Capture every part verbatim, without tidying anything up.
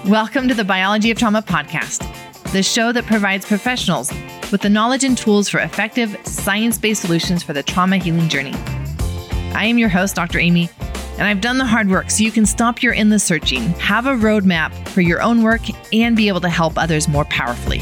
Welcome to the Biology of Trauma podcast, the show that provides professionals with the knowledge and tools for effective, science-based solutions for the trauma healing journey. I am your host, Doctor Amy, and I've done the hard work so you can stop your endless searching, have a roadmap for your own work, and be able to help others more powerfully.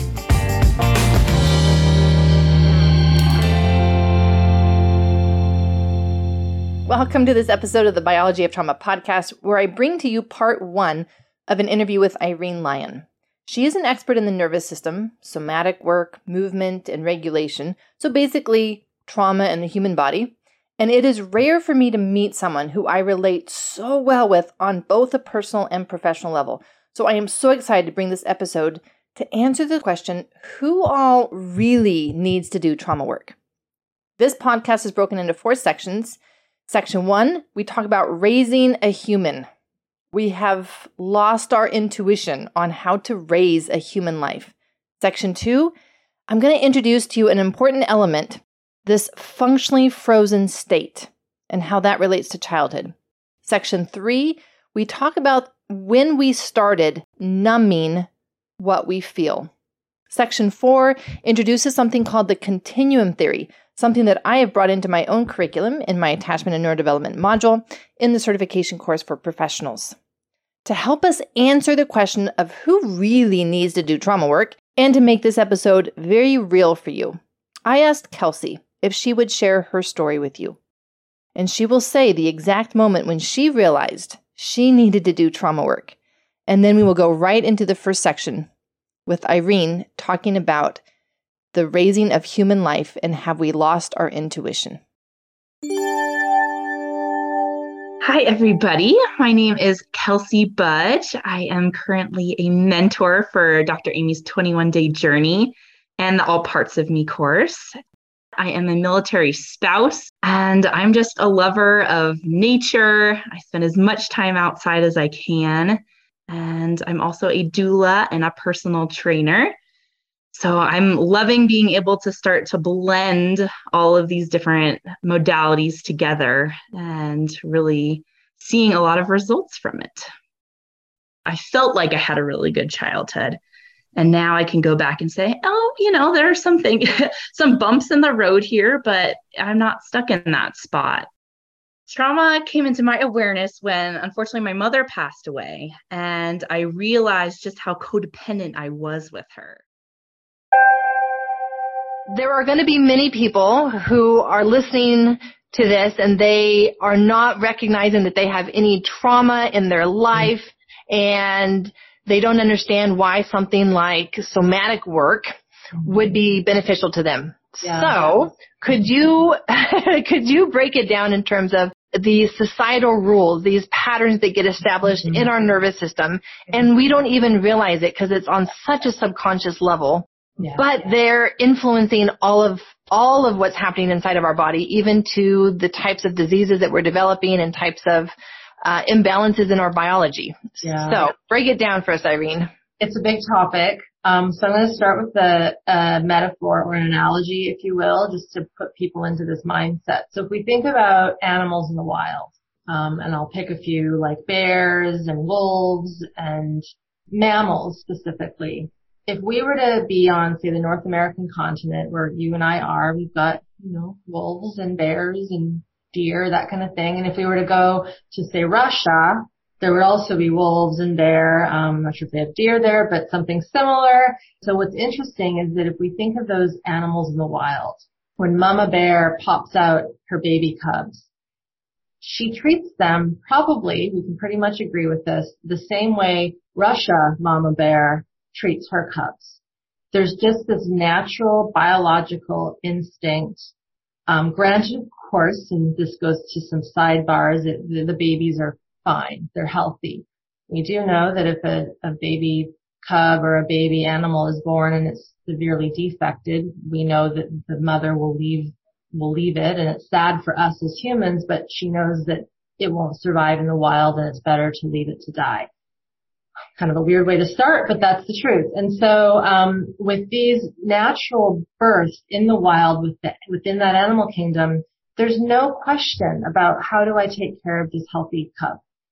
Welcome to this episode of the Biology of Trauma podcast, where I bring to you part one of an interview with Irene Lyon. She is an expert in the nervous system, somatic work, movement, and regulation, so basically trauma in the human body. And it is rare for me to meet someone who I relate so well with on both a personal and professional level. So I am so excited to bring this episode to answer the question, who all really needs to do trauma work? This podcast is broken into four sections. Section one, we talk about raising a human. We have lost our intuition on how to raise a human life. Section two, I'm going to introduce to you an important element, this functionally frozen state, and how that relates to childhood. Section three, we talk about when we started numbing what we feel. Section four introduces something called the continuum theory, something that I have brought into my own curriculum in my attachment and neurodevelopment module in the certification course for professionals. To help us answer the question of who really needs to do trauma work and to make this episode very real for you, I asked Kelsey if she would share her story with you. And she will say the exact moment when she realized she needed to do trauma work. And then we will go right into the first section with Irene talking about the raising of human life and have we lost our intuition. Hi, everybody. My name is Kelsey Budge. I am currently a mentor for Doctor Amy's twenty-one day journey and the All Parts of Me course. I am a military spouse, and I'm just a lover of nature. I spend as much time outside as I can, and I'm also a doula and a personal trainer. So I'm loving being able to start to blend all of these different modalities together and really seeing a lot of results from it. I felt like I had a really good childhood. And now I can go back and say, oh, you know, there are some things, some bumps in the road here, but I'm not stuck in that spot. Trauma came into my awareness when, unfortunately, my mother passed away, and I realized just how codependent I was with her. There are going to be many people who are listening to this and they are not recognizing that they have any trauma in their life, and they don't understand why something like somatic work would be beneficial to them. Yeah. So could you, could you break it down in terms of these societal rules, these patterns that get established mm-hmm. in our nervous system, and we don't even realize it because it's on such a subconscious level. Yeah. But they're influencing all of all of what's happening inside of our body, even to the types of diseases that we're developing and types of uh, imbalances in our biology. Yeah. So break it down for us, Irene. It's a big topic. Um, so I'm going to start with a, a metaphor or an analogy, if you will, just to put people into this mindset. So if we think about animals in the wild, um, and I'll pick a few like bears and wolves and mammals specifically. If we were to be on, say, the North American continent where you and I are, we've got, you know, wolves and bears and deer, that kind of thing. And if we were to go to, say, Russia, there would also be wolves and bear. Um, I'm not sure if they have deer there, but something similar. So what's interesting is that if we think of those animals in the wild, when Mama Bear pops out her baby cubs, she treats them probably, we can pretty much agree with this, the same way Russia Mama Bear treats her cubs. There's just this natural biological instinct. Um, granted, of course, and this goes to some sidebars, it, the, the babies are fine. They're healthy. We do know that if a, a baby cub or a baby animal is born and it's severely defected, we know that the mother will leave, will leave it. And it's sad for us as humans, but she knows that it won't survive in the wild and it's better to leave it to die. Kind of a weird way to start, but that's the truth. And so, um, with these natural births in the wild with the, within that animal kingdom, there's no question about how do I take care of this healthy cub.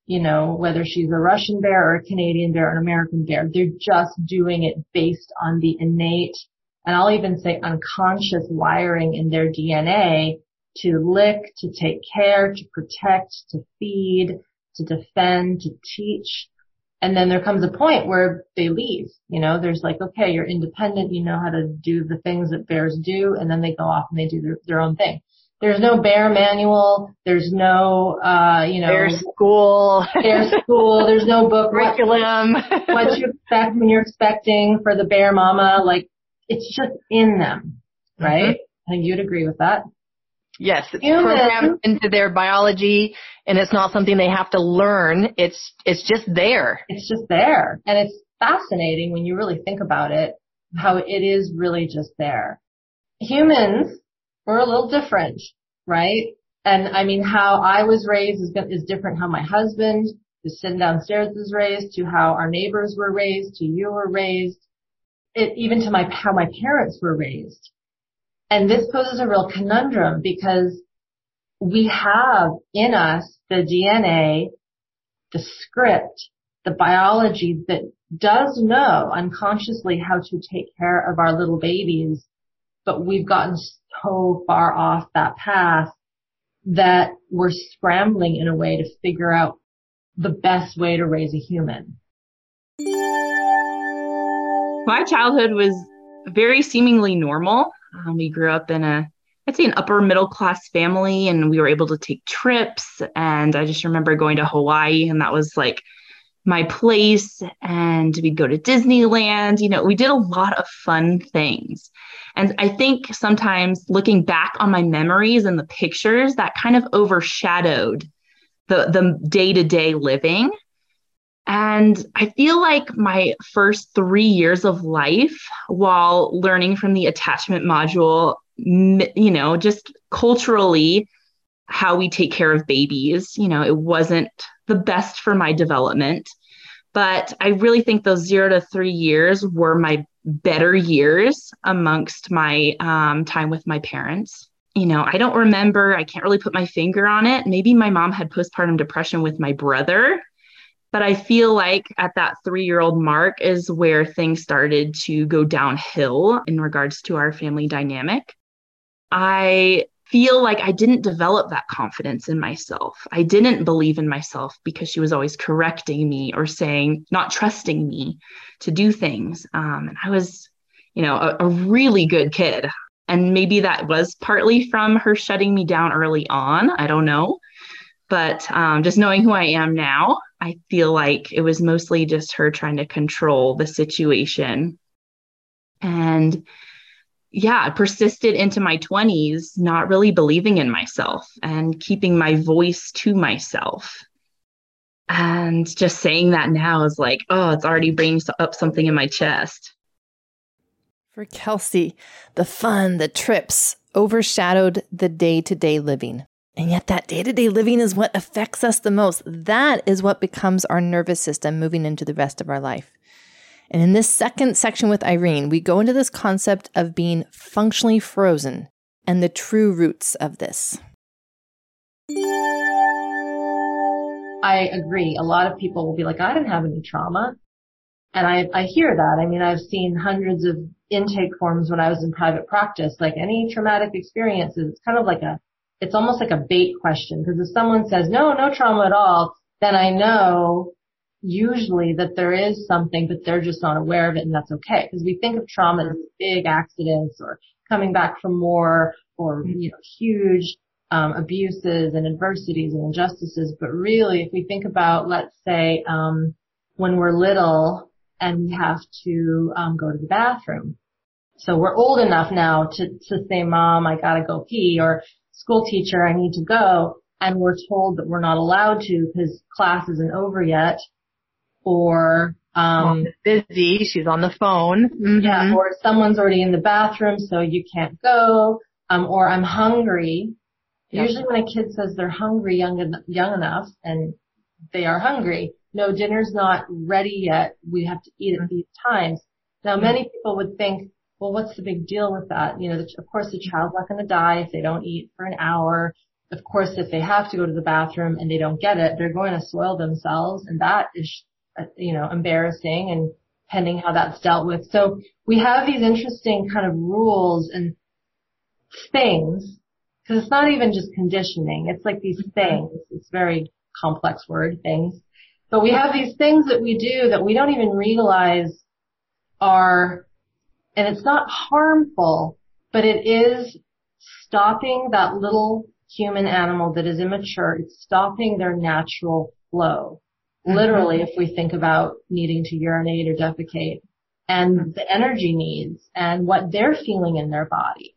you know, whether she's a Russian bear or a Canadian bear or an American bear. They're just doing it based on the innate, and I'll even say unconscious wiring in their D N A to lick, to take care, to protect, to feed, to defend, to teach. And then there comes a point where they leave. You know, there's like, okay, you're independent. You know how to do the things that bears do. And then they go off and they do their, their own thing. There's no bear manual. There's no, uh, you know, Bear school. Bear school. There's no book. Curriculum. What, what you expect when you're expecting for the bear mama. Like, it's just in them, right? Mm-hmm. I think you'd agree with that. Yes, it's Human. programmed into their biology, and it's not something they have to learn. It's it's just there. It's just there. And it's fascinating when you really think about it, how it is really just there. Humans, we're a little different, right? And I mean, how I was raised is, is different how my husband who's sitting downstairs was raised, to how our neighbors were raised, to you were raised, it, even to my how my parents were raised. And this poses a real conundrum because we have in us the D N A, the script, the biology that does know unconsciously how to take care of our little babies, but we've gotten so far off that path that we're scrambling in a way to figure out the best way to raise a human. My childhood was very seemingly normal. Um, we grew up in a, I'd say an upper middle class family, and we were able to take trips. And I just remember going to Hawaii, and that was like my place. And we'd go to Disneyland. You know, we did a lot of fun things. And I think sometimes looking back on my memories and the pictures, that kind of overshadowed the, the day-to-day living. And I feel like my first three years of life, while learning from the attachment module, you know, just culturally, how we take care of babies, you know, it wasn't the best for my development. But I really think those zero to three years were my better years amongst my um, time with my parents. You know, I don't remember, I can't really put my finger on it. Maybe my mom had postpartum depression with my brother. But I feel like at that three-year-old mark is where things started to go downhill in regards to our family dynamic. I feel like I didn't develop that confidence in myself. I didn't believe in myself because she was always correcting me or saying, not trusting me to do things. Um, and I was, you know, a, a really good kid. And maybe that was partly from her shutting me down early on. I don't know. But um, just knowing who I am now, I feel like it was mostly just her trying to control the situation. And yeah, I persisted into my twenties, not really believing in myself and keeping my voice to myself. And just saying that now is like, oh, it's already bringing up something in my chest. For Kelsey, the fun, the trips overshadowed the day-to-day living. And yet that day-to-day living is what affects us the most. That is what becomes our nervous system moving into the rest of our life. And in this second section with Irene, we go into this concept of being functionally frozen and the true roots of this. I agree. A lot of people will be like, I didn't have any trauma. And I, I hear that. I mean, I've seen hundreds of intake forms when I was in private practice, like any traumatic experiences. It's kind of like a It's almost like a bait question, because if someone says, no, no trauma at all, then I know usually that there is something, but they're just not aware of it, and that's okay. Because we think of trauma as big accidents or coming back from war or, you know, huge um, abuses and adversities and injustices. But really, if we think about, let's say, um, when we're little and we have to um, go to the bathroom. So we're old enough now to, to say, Mom, I gotta go pee, or school teacher, I need to go, and we're told that we're not allowed to because class isn't over yet, or um Mom is busy, she's on the phone. Mm-hmm. Yeah, or someone's already in the bathroom, so you can't go, um or I'm hungry. Yep. Usually when a kid says they're hungry young en- young enough, and they are hungry, no, dinner's not ready yet, we have to eat at these times. Now, many people would think, well, what's the big deal with that? You know, the, of course, the child's not going to die if they don't eat for an hour. of course, if they have to go to the bathroom and they don't get it, they're going to soil themselves, and that is, you know, embarrassing, and pending how that's dealt with. So we have these interesting kind of rules and things, because it's not even just conditioning. It's like these things. It's a very complex word, things. But we have these things that we do that we don't even realize are, and it's not harmful, but it is stopping that little human animal that is immature. It's stopping their natural flow. Mm-hmm. Literally, if we think about needing to urinate or defecate, and the energy needs and what they're feeling in their body,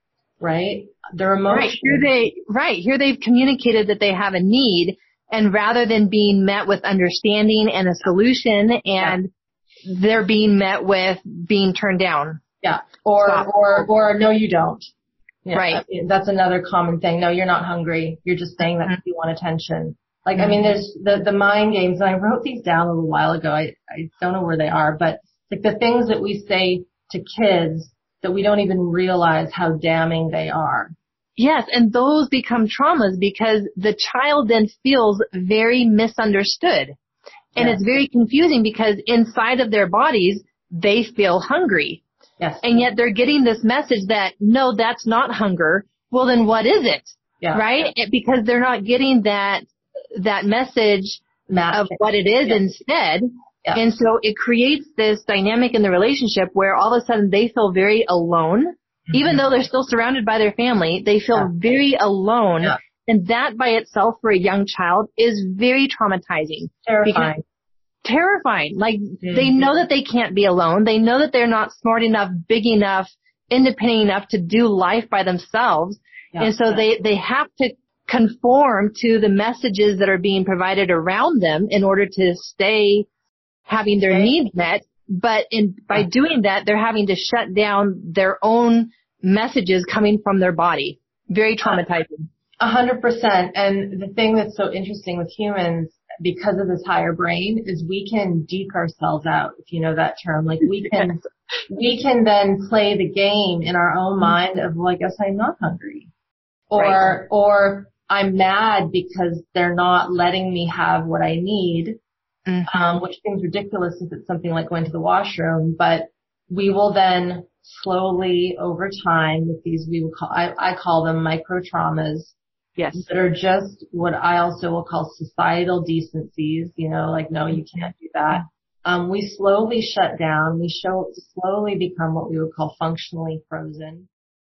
right? Their emotions. Right. Here they, right. Here they've communicated that they have a need, and rather than being met with understanding and a solution, and yeah. they're being met with being turned down. Yeah. Or, Stop. or, or no, you don't. Yeah, right. I mean, that's another common thing. No, you're not hungry. You're just saying that because mm-hmm. you want attention. Like, mm-hmm. I mean, there's the, the mind games, and I wrote these down a little while ago. I, I don't know where they are, but like the things that we say to kids that we don't even realize how damning they are. Yes, and those become traumas because the child then feels very misunderstood. And yes. it's very confusing because inside of their bodies, they feel hungry. Yes. And yet they're getting this message that, no, that's not hunger. Well, then what is it? Yeah. Right? It, because they're not getting that, that message Magic. Of what it is yes. instead. Yeah. And so it creates this dynamic in the relationship where all of a sudden they feel very alone. Mm-hmm. Even though they're still surrounded by their family, they feel yeah. very alone. Yeah. And that by itself for a young child is very traumatizing. Terrifying. Terrifying. Like mm-hmm. they know that they can't be alone. They know that they're not smart enough, big enough, independent enough to do life by themselves. Yeah. And so they, they have to conform to the messages that are being provided around them in order to stay having their needs met. But in, by doing that, they're having to shut down their own messages coming from their body. Very traumatizing. A hundred percent. And the thing that's so interesting with humans, because of this higher brain, is we can deke ourselves out, if you know that term. Like we can, we can then play the game in our own mind of, well, I guess I'm not hungry. Or, right. or I'm mad because they're not letting me have what I need. Mm-hmm. Um, which seems ridiculous if it's something like going to the washroom, but we will then slowly over time with these, we will call, I, I call them micro traumas. Yes. That are just what I also will call societal decencies, you know, like, no, you can't do that. Um, we slowly shut down. We show, slowly become what we would call functionally frozen.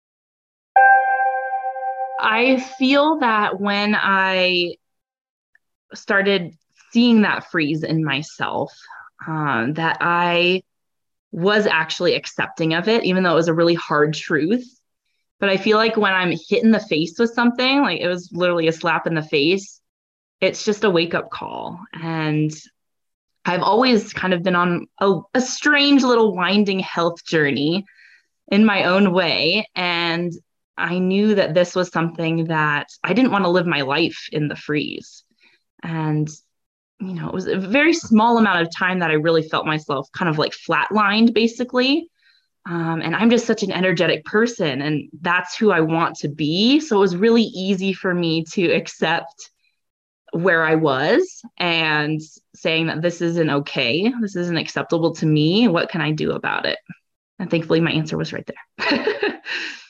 I feel that when I started seeing that freeze in myself, um, that I was actually accepting of it, even though it was a really hard truth. But I feel like when I'm hit in the face with something, like it was literally a slap in the face, it's just a wake up call. And I've always kind of been on a, a strange little winding health journey in my own way. And I knew that this was something that I didn't want to live my life in the freeze. And you know, it was a very small amount of time that I really felt myself kind of like flatlined, basically. Um, and I'm just such an energetic person, and that's who I want to be. So it was really easy for me to accept where I was and saying that this isn't okay. This isn't acceptable to me. What can I do about it? And thankfully, my answer was right there.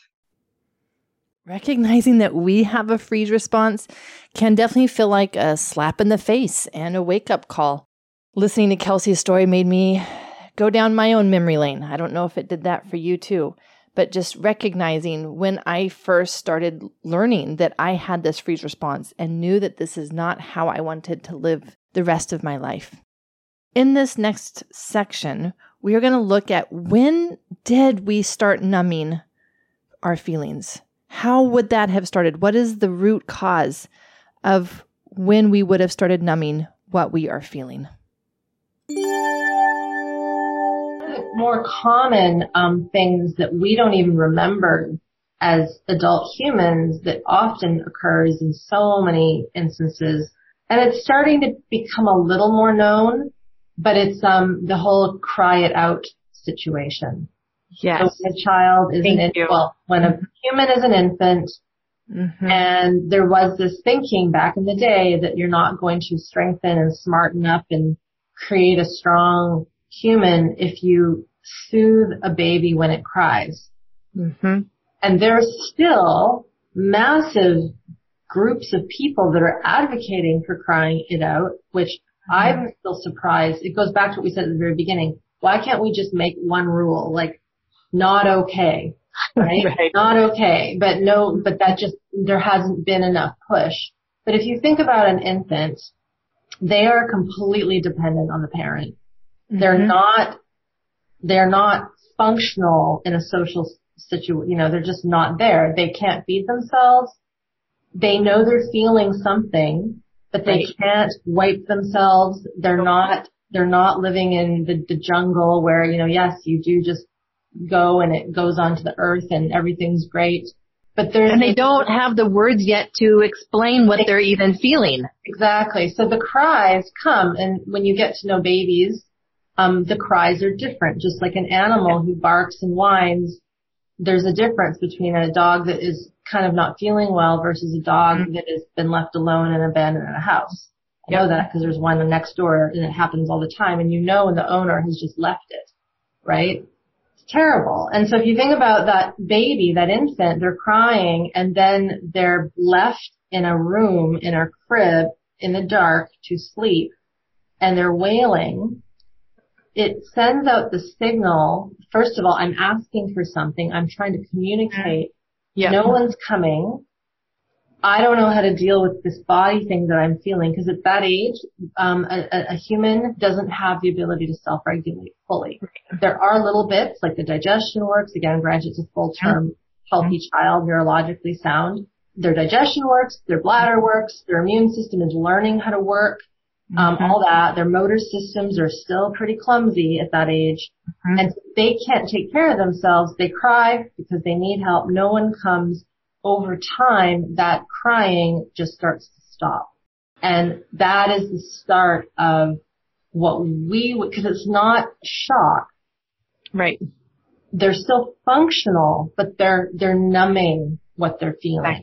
Recognizing that we have a freeze response can definitely feel like a slap in the face and a wake-up call. Listening to Kelsey's story made me go down my own memory lane. I don't know if it did that for you too, but just recognizing when I first started learning that I had this freeze response and knew that this is not how I wanted to live the rest of my life. In this next section, we are going to look at when did we start numbing our feelings? How would that have started? What is the root cause of when we would have started numbing what we are feeling? One of the more common um, things that we don't even remember as adult humans that often occurs in so many instances, and it's starting to become a little more known, but it's um, the whole cry it out situation. Yes. So when a child is Thank an you. well, when a human is an infant, Mm-hmm. And there was this thinking back in the day that you're not going to strengthen and smarten up and create a strong human if you soothe a baby when it cries. Mm-hmm. And there's still massive groups of people that are advocating for crying it out, which mm-hmm. I'm still surprised. It goes back to what we said at the very beginning. Why can't we just make one rule, like not okay, right? Right. Not okay, but no, but that just, there hasn't been enough push. But if you think about an infant, they are completely dependent on the parent. Mm-hmm. They're not, they're not functional in a social situation, you know, they're just not there. They can't feed themselves. They know they're feeling something, but they right. can't wipe themselves. They're not, they're not living in the, the jungle where, you know, yes, you do just go and it goes onto the earth and everything's great. But there's, and they don't have the words yet to explain what they're even feeling. Exactly. So the cries come, and when you get to know babies, um, the cries are different. Just like an animal who barks and whines, there's a difference between a dog that is kind of not feeling well versus a dog mm-hmm. that has been left alone and abandoned in a house. I yep. know that because there's one next door and it happens all the time, and you know when the owner has just left it, right? It's terrible. And so if you think about that baby, that infant, they're crying and then they're left in a room, in a crib, in the dark to sleep, and they're wailing. It sends out the signal, first of all, I'm asking for something. I'm trying to communicate. Yep. No one's coming. I don't know how to deal with this body thing that I'm feeling, because at that age, um, a, a human doesn't have the ability to self-regulate fully. There are little bits, like the digestion works. Again, granted, it's a full-term healthy child, neurologically sound. Their digestion works, their bladder works, their immune system is learning how to work. Um, mm-hmm. all that. Their motor systems are still pretty clumsy at that age. Mm-hmm. And they can't take care of themselves. They cry because they need help. No one comes. Over time, that crying just starts to stop. And that is the start of what we would, because it's not shock. Right. They're still functional, but they're, they're numbing what they're feeling. Right.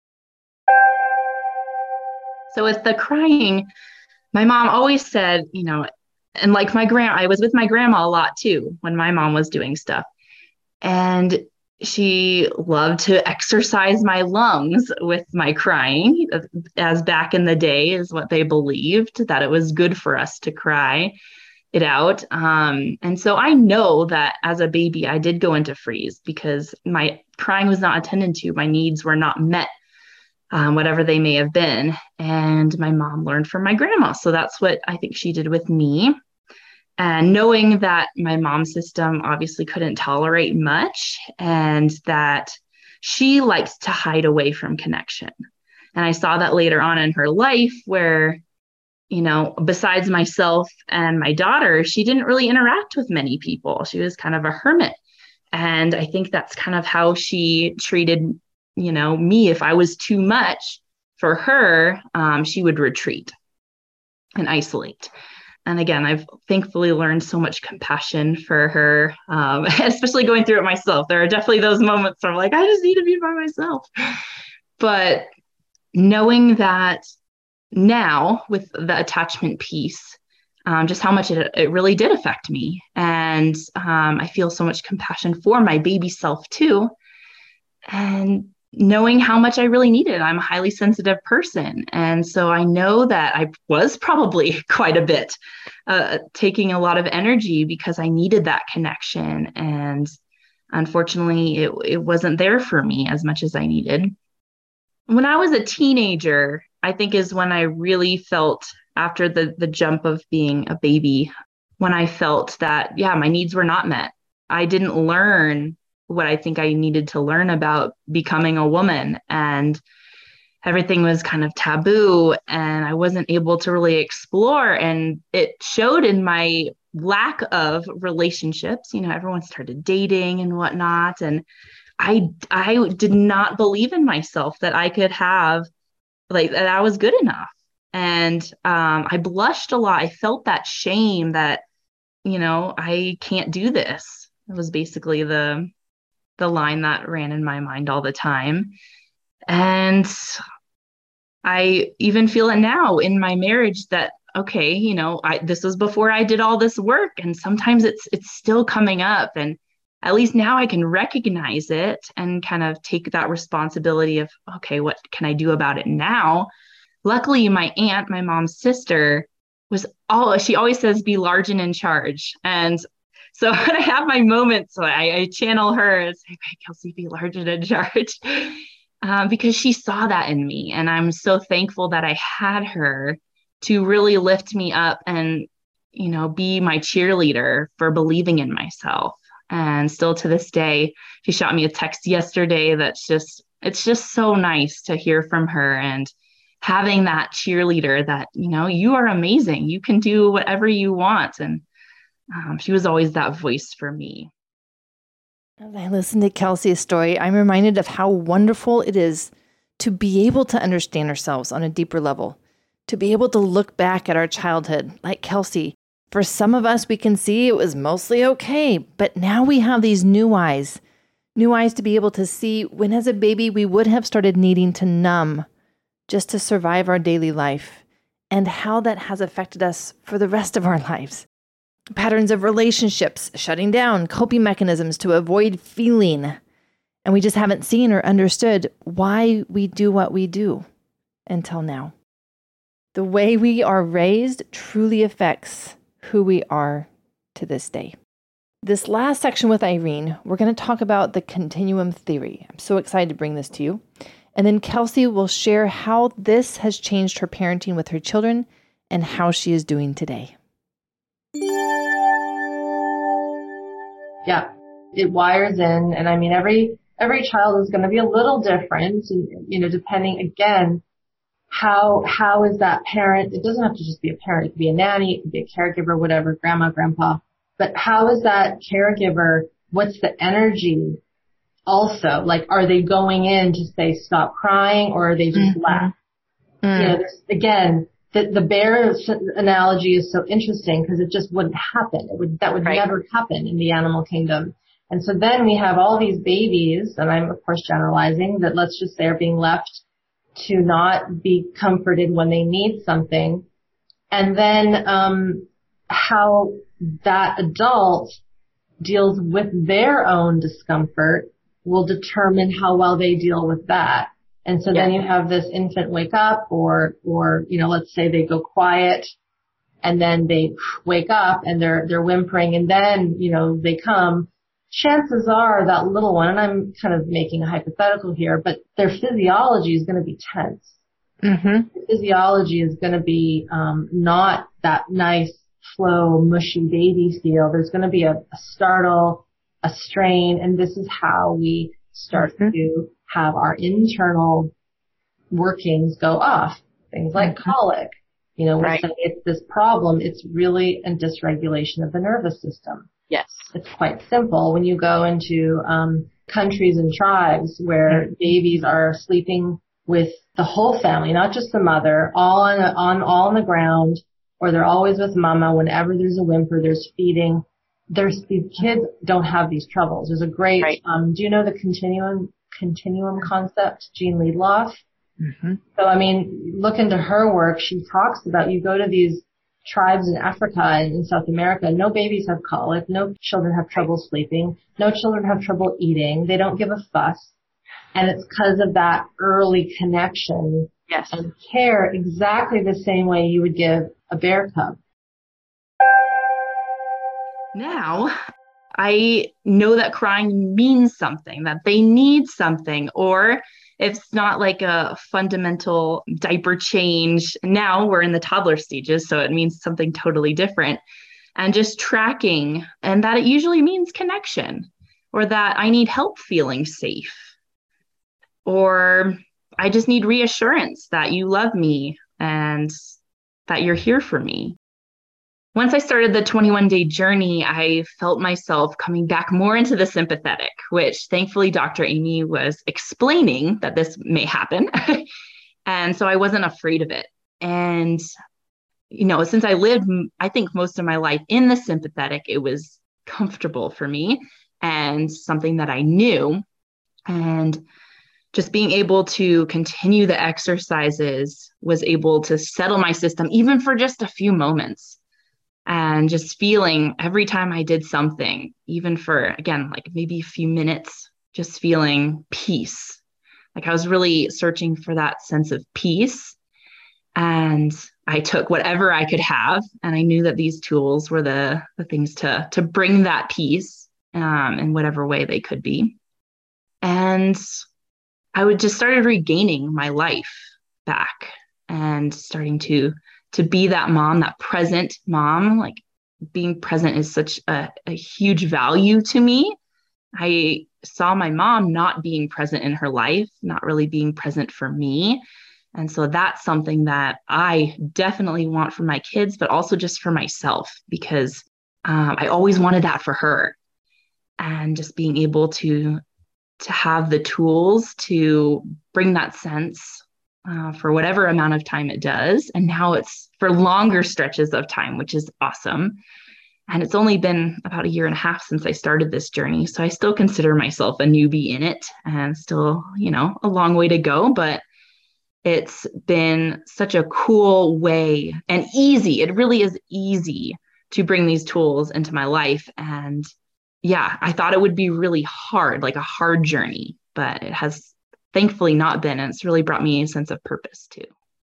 So with the crying, my mom always said, you know, and like my grand, I was with my grandma a lot too when my mom was doing stuff. And she loved to exercise my lungs with my crying, as back in the day is what they believed, that it was good for us to cry it out. Um, and so I know that as a baby, I did go into freeze because my crying was not attended to. My needs were not met. Um, whatever they may have been. And my mom learned from my grandma. So that's what I think she did with me. And knowing that my mom's system obviously couldn't tolerate much, and that she likes to hide away from connection. And I saw that later on in her life where, you know, besides myself and my daughter, she didn't really interact with many people. She was kind of a hermit. And I think that's kind of how she treated you know, me. If I was too much for her, um, she would retreat and isolate. And again, I've thankfully learned so much compassion for her, um, especially going through it myself. There are definitely those moments where I'm like, I just need to be by myself. But knowing that now with the attachment piece, um, just how much it, it really did affect me. And um, I feel so much compassion for my baby self too. And knowing how much I really needed. I'm a highly sensitive person. And so I know that I was probably quite a bit uh, taking a lot of energy because I needed that connection. And unfortunately, it, it wasn't there for me as much as I needed. When I was a teenager, I think is when I really felt, after the, the jump of being a baby, when I felt that, yeah, my needs were not met. I didn't learn what I think I needed to learn about becoming a woman, and everything was kind of taboo, and I wasn't able to really explore, and it showed in my lack of relationships. You know, everyone started dating and whatnot, and I I did not believe in myself that I could have, like, that I was good enough. And um, I blushed a lot. I felt that shame that, you know, I can't do this. It was basically the the line that ran in my mind all the time. And I even feel it now in my marriage that, okay, you know, I, this was before I did all this work, and sometimes it's it's still coming up, and at least now I can recognize it and kind of take that responsibility of, okay, what can I do about it now? Luckily, my aunt, my mom's sister, was all, she always says, be large and in charge. And so when I have my moments, so I, I channel her and say, hey, Kelsey, be large and in charge. Um, because she saw that in me. And I'm so thankful that I had her to really lift me up and, you know, be my cheerleader for believing in myself. And still to this day, she shot me a text yesterday that's just, it's just so nice to hear from her and having that cheerleader that, you know, you are amazing. You can do whatever you want. And um, she was always that voice for me. As I listen to Kelsey's story, I'm reminded of how wonderful it is to be able to understand ourselves on a deeper level, to be able to look back at our childhood. Like Kelsey, for some of us, we can see it was mostly okay, but now we have these new eyes, new eyes to be able to see when as a baby we would have started needing to numb just to survive our daily life, and how that has affected us for the rest of our lives. Patterns of relationships, shutting down, coping mechanisms to avoid feeling. And we just haven't seen or understood why we do what we do until now. The way we are raised truly affects who we are to this day. This last section with Irene, we're going to talk about the continuum theory. I'm so excited to bring this to you. And then Kelsey will share how this has changed her parenting with her children and how she is doing today. Yeah, it wires in. And I mean, every, every child is going to be a little different, and, you know, depending again, how, how is that parent? It doesn't have to just be a parent. It could be a nanny. It could be a caregiver, whatever, grandma, grandpa. But how is that caregiver? What's the energy? Also, like, are they going in to say, stop crying, or are they just mm-hmm. laugh? Mm. You know, there's, again, the, the bear analogy is so interesting because it just wouldn't happen. It would, that would right. never happen in the animal kingdom. And so then we have all these babies, and I'm of course generalizing, that let's just say are being left to not be comforted when they need something. And then, um, how that adult deals with their own discomfort will determine how well they deal with that. And so yeah. then you have this infant wake up, or, or, you know, let's say they go quiet and then they wake up and they're, they're whimpering, and then, you know, they come. Chances are that little one, and I'm kind of making a hypothetical here, but their physiology is going to be tense. Mm-hmm. The physiology is going to be, um, not that nice, slow, mushy baby feel. There's going to be a, a startle, a strain, and this is how we start mm-hmm. to have our internal workings go off. Things like mm-hmm. colic. You know, we right. say it's this problem. It's really a dysregulation of the nervous system. Yes. It's quite simple. When you go into um countries and tribes where mm-hmm. babies are sleeping with the whole family, not just the mother, all on, on all on the ground, or they're always with mama. Whenever there's a whimper, there's feeding. There's, these kids don't have these troubles. There's a great, right. um, do you know the continuum, continuum concept, Jean Liedloff? Mm-hmm. So, I mean, look into her work. She talks about, you go to these tribes in Africa and in South America, no babies have colic, no children have trouble sleeping, no children have trouble eating, they don't give a fuss. And it's because of that early connection yes. and care, exactly the same way you would give a bear cub. Now, I know that crying means something, that they need something, or if it's not like a fundamental diaper change. Now we're in the toddler stages, so it means something totally different. And just tracking, and that it usually means connection, or that I need help feeling safe, or I just need reassurance that you love me and that you're here for me. Once I started the twenty-one day journey, I felt myself coming back more into the sympathetic, which thankfully Doctor Amy was explaining that this may happen. And so I wasn't afraid of it. And, you know, since I lived, I think most of my life in the sympathetic, it was comfortable for me and something that I knew. And just being able to continue the exercises was able to settle my system, even for just a few moments. And just feeling every time I did something, even for, again, like maybe a few minutes, just feeling peace. Like I was really searching for that sense of peace. And I took whatever I could have. And I knew that these tools were the, the things to, to bring that peace um, in whatever way they could be. And I would just started regaining my life back and starting to to be that mom, that present mom. Like being present is such a, a huge value to me. I saw my mom not being present in her life, not really being present for me. And so that's something that I definitely want for my kids, but also just for myself, because um, I always wanted that for her. And just being able to, to have the tools to bring that sense Uh, for whatever amount of time it does. And now it's for longer stretches of time, which is awesome. And it's only been about a year and a half since I started this journey. So I still consider myself a newbie in it and still, you know, a long way to go, but it's been such a cool way and easy. It really is easy to bring these tools into my life. And yeah, I thought it would be really hard, like a hard journey, but it has thankfully not been. And it's really brought me a sense of purpose too.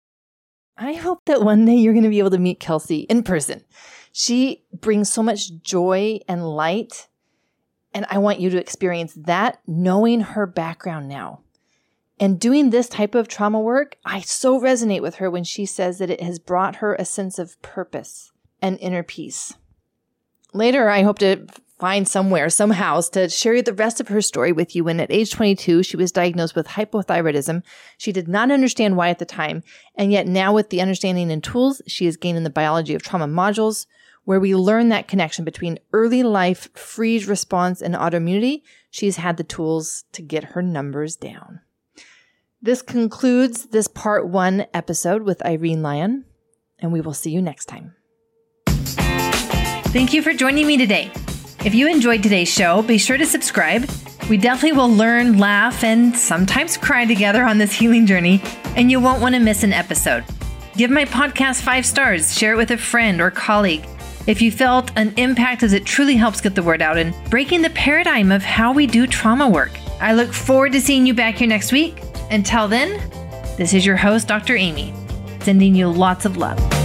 I hope that one day you're going to be able to meet Kelsey in person. She brings so much joy and light. And I want you to experience that knowing her background now. And doing this type of trauma work, I so resonate with her when she says that it has brought her a sense of purpose and inner peace. Later, I hope to find somewhere, some house to share the rest of her story with you. When at age twenty-two, she was diagnosed with hypothyroidism. She did not understand why at the time. And yet now with the understanding and tools, she is gaining the biology of trauma modules, where we learn that connection between early life freeze response and autoimmunity. She's had the tools to get her numbers down. This concludes this part one episode with Irene Lyon, and we will see you next time. Thank you for joining me today. If you enjoyed today's show, be sure to subscribe. We definitely will learn, laugh, and sometimes cry together on this healing journey, and you won't want to miss an episode. Give my podcast five stars, share it with a friend or colleague. If you felt an impact, as it truly helps get the word out and breaking the paradigm of how we do trauma work. I look forward to seeing you back here next week. Until then, this is your host, Doctor Amy, sending you lots of love.